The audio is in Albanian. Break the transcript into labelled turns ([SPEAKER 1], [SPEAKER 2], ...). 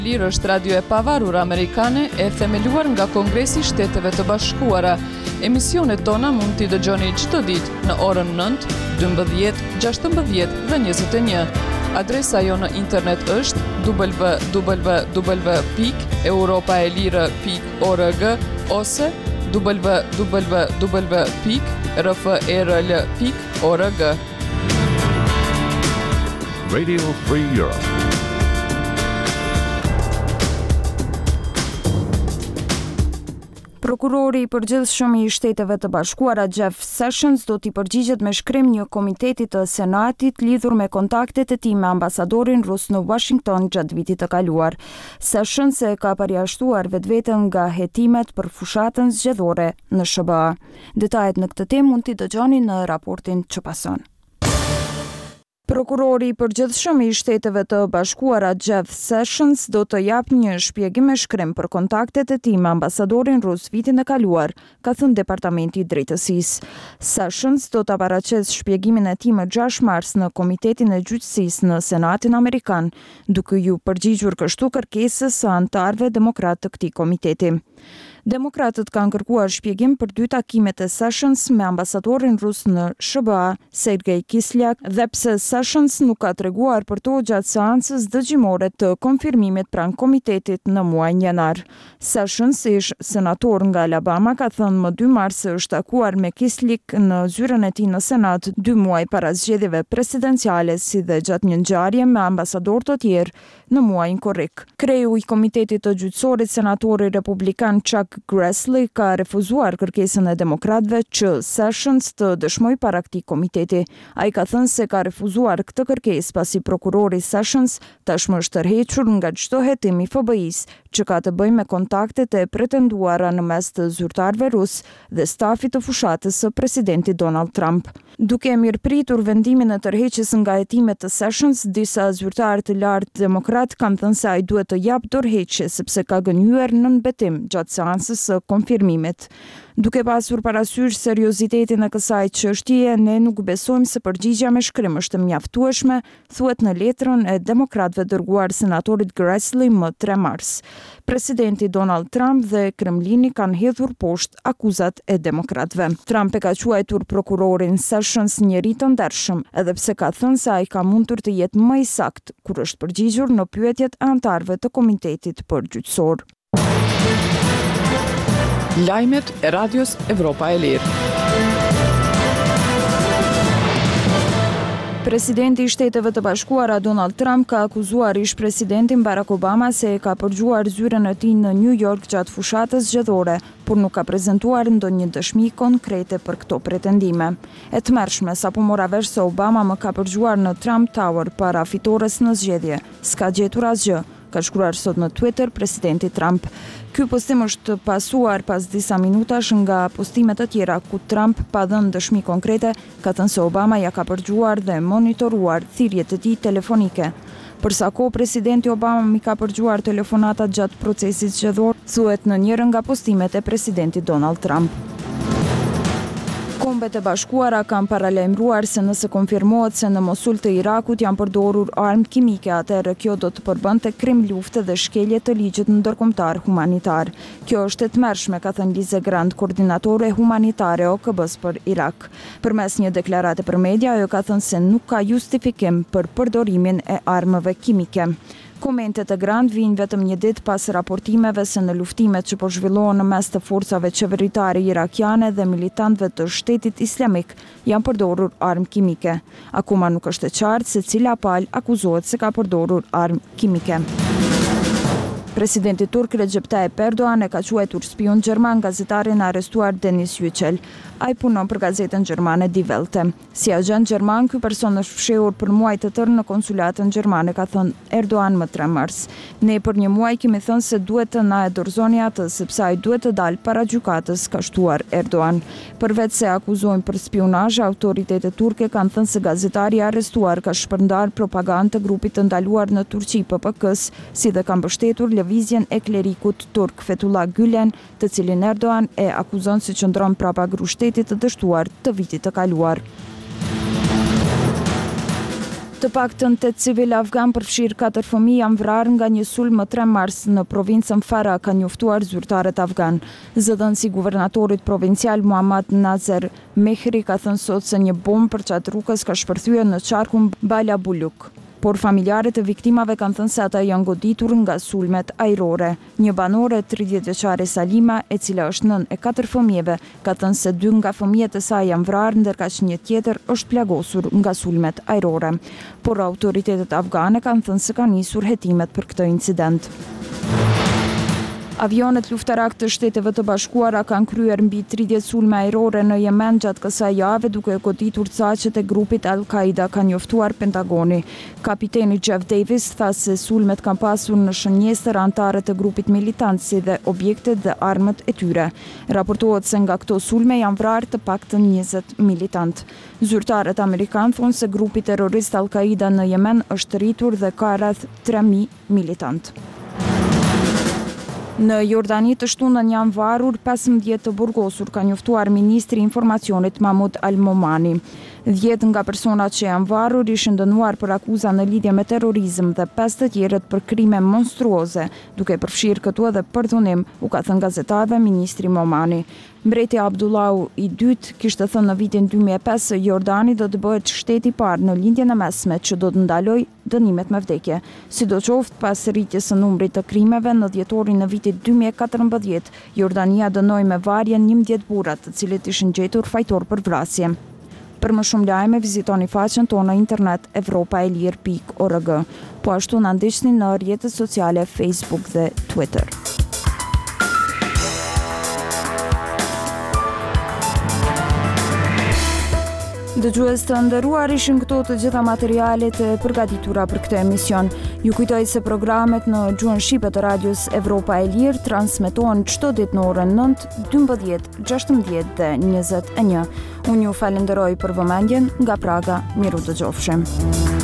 [SPEAKER 1] Lirë është radio e pavarur amerikane e themeluar nga Kongresi i Shteteve të Bashkuara. Emisionet tona mund t'i dëgjoni çdo ditë në orën 9, 12, 16 dhe 21. Adresa jo në internet është www.europaelire.org ose www.rferl.org.
[SPEAKER 2] Radio Free Europe.
[SPEAKER 3] Prokurori i përgjithshëm i Shteteve të Bashkuara Jeff Sessions do t'i përgjigjet me shkrim një komiteti të Senatit lidhur me kontaktet e tij me ambasadorin rus në Washington gjatë vitit të kaluar. Sessions e ka përjashtuar vetveten nga hetimet për fushatën zgjedhore në SBA. Detajet në këtë temë mund t'i dëgjoni në raportin që pason. Prokurori i përgjithshëm i Shteteve të Bashkuara Jeff Sessions do të japë një shpjegim me shkrim për kontaktet e tij me ambasadorin rus vitin e kaluar, ka thënë Departamenti i Drejtësisë. Sessions do ta paraqesë shpjegimin e tij më 6 mars në Komitetin e Gjyqësisë në Senatin Amerikan, duke ju përgjigjur kështu kërkesës së anëtarëve demokrat të këtij komiteti. Demokratët kanë kërkuar shpjegim për 2 takimet e Sessions me ambasadorin rus në SBA, Sergej Kislyak, dhe pse Sessions nuk ka treguar për to gjatë seancës dëgjimore të konfirmimit pranë komitetit në muajin janar. Sessions, ish senator nga Alabama, ka thënë më 2 mars se është takuar me Kislyak në zyrën e tij në Senat 2 muaj para zgjedhjeve presidenciale, si dhe gjatë një ngjarje me ambasador të tjerë në muajin korrik. Kreu i Komitetit të Gjyqësorit, senatori republikan Chuck Grassley, ka refuzuar kërkesën e demokratëve që Sessions të dëshmoj para këtij komiteti. Ai ka thënë se ka refuzuar këtë kërkesë pasi prokurori Sessions tashmë është tërhequr nga çdo hetim i FBI-s që ka të bëjë me kontaktet e pretenduara në mes të zyrtarëve rus dhe stafit të fushatës së presidentit Donald Trump. Duke mirëpritur vendimin e tërheqjes nga hetimet të Sessions, disa zyrtarë të lartë demokrat kanë thënë se ai duhet të japë dorëheqje sepse ka gënjur në betim gjatë seancës së konfirmimit. Duke pasur parasysh seriozitetin e kësaj çështjeje, ne nuk besojmë se përgjigjja me shkrim është mjaftueshme, thuhet në letrën e demokratëve dërguar senatorit Grassley më 3 mars. Presidenti Donald Trump dhe Kremlini kanë hedhur poshtë akuzat e demokratëve. Trump e ka quajtur prokurorin Sessions njeri të ndershëm, edhe pse ka thënë se ai ka mundur të jetë më i saktë kur është përgjigjur në pyetjet e anëtarëve të Komitetit Përgjithësor.
[SPEAKER 1] Lajmet e Radios Evropa e Lirë.
[SPEAKER 3] Presidenti i Shteteve të Bashkuara Donald Trump ka akuzuar ish-presidentin Barack Obama se e ka përgjuar zyrën e tij në New York gjatë fushatës zgjedhore, por nuk ka prezantuar ndonjë dëshmi konkrete për këto pretendime. E tmerrshme sapo mora vesh se Obama më ka përgjuar në Trump Tower para fitores në zgjedhje. S'ka gjetur asgjë, ka shkruar sot në Twitter presidenti Trump. Ky postim është pasuar pas disa minutash nga postimet të tjera ku Trump, pa dhënë dëshmi konkrete, ka thënë se Obama ja ka përgjuar dhe monitoruar thirrjet e tij telefonike. Për sa kohë presidenti Obama mi ka përgjuar telefonatat gjatë procesit zgjedhor, thuhet në njërin nga postimet e presidentit Donald Trump. Kombet e Bashkuara kanë paralajmëruar se nëse konfirmohet se në Mosul të Irakut janë përdorur armë kimike, atëherë kjo do të përbënte krim lufte dhe shkelje të ligjit ndërkombëtar humanitar. Kjo është e tmerrshme, ka thënë Lize Grant, koordinatore humanitare OKB-s për Irak. Përmes një deklarate për media, ajo ka thënë se nuk ka justifikim për përdorimin e armëve kimike. Komentet e Grant vijnë vetëm një ditë pas raportimeve se në luftimet që po zhvillohen në mes të forcave qeveritare irakiane dhe militantëve të Shtetit Islamik janë përdorur armë kimike. Akoma nuk është e qartë se cila palë akuzohet se ka përdorur armë kimike. Presidenti turk Recep Tayyip Erdogan e ka quajtur spion gjerman gazetarin arrestuar Denis Yücel. Ai punon për gazetën gjermane Die Welt. Si agent gjerman, ky person është fshehur për muaj të tërë në konsulatën gjermane, ka thënë Erdogan më 3 mars. Ne për një muaj kemi thënë se duhet të na e dorëzoni atë, sepse ai duhet të dalë para gjykatës, ka shtuar Erdogan. Përveç se akuzojnë për spionazh, autoritetet turke kanë thënë se gazetari i arrestuar ka shpërndar propagandë të grupit të ndaluar në Turqi PPK-s, si dhe ka mbështetur lëvizjen e klerikut turk Fethullah Gülen, të cilin Erdogan e akuzon se qëndron prapa Shtetit të dështuar të vitit të kaluar. Të paktën 8 civil afgan përfshirë 4 fëmijë janë vrarë nga një sulm më 3 mars në provincën Farah, ka njoftuar zyrtarët afgan. Zëdhënësi i guvernatorit provincial Muhammad Nazer Mehri ka thënë sot se një bombë për qatë rrugës ka shpërthyer në qarkun Bala Buluk. Por familjarët e viktimave kanë thënë se ata janë goditur nga sulmet ajrore. Një banore 30 vjeçare Salima, e cila është nën e 4 fëmijëve, ka thënë se 2 nga fëmijët e saj janë vrarë, ndërka që një tjetër është plagosur nga sulmet ajrore. Por autoritetet afgane kanë thënë se kanë nisur hetimet për këtë incident. Avionet luftarak të Shteteve të Bashkuara kanë kryer mbi 30 sulme ajrore në Yemen gjatë kësaj jave, duke goditur caqet e grupit Al-Qaida, ka njoftuar Pentagoni. Kapiteni Jeff Davis tha se sulmet kanë pasur në shënjestër anëtarët e grupit militant, si dhe objektet dhe armët e tyre. Raportohet se nga këto sulme janë vrarë të paktën 20 militant. Zyrtarët amerikanë thonë se grupi terrorist Al-Qaida në Yemen është rritur dhe ka rreth 3000 militant. Në Jordani të shtunën janë varur 15 të burgosur, ka njoftuar ministri i informacionit Mahmoud Al-Momani. 10 nga personat që janë varur ishin dënuar për akuza në lidhje me terrorizëm dhe 5 të tjerët për krime monstruoze, duke përfshirë këtu edhe përdhunim, u ka thënë gazetarëve ministri Momani. Mbreti Abdullahu i dytë kishte thënë në vitin 2005 se Jordani do të bëhet shteti i parë në lindjen e mesme që do të ndalojë dënimet me vdekje. Sidoqoftë, pas rritjes së numrit të krimeve në dhjetorin e vitit 2014, Jordania dënoi me varje 11 burra, të cilët ishin gjetur fajtor për vrasje. Për më shumë lajme, vizitoni faqen tonë në internet evropaelir.org. Po ashtu na ndiqni në rrjetet sociale Facebook dhe Twitter. Dëgjues të nderuar, ishin këto të gjitha materialet e përgatitura për këtë emision. Ju kujtoj se programet në gjuhën shqipe të radios Evropa e Lirë transmetohen çdo ditë në orën 9, 12, 16 dhe 21. Unë ju falenderoj për vëmendjen, nga Praga, miru dëgjofshim.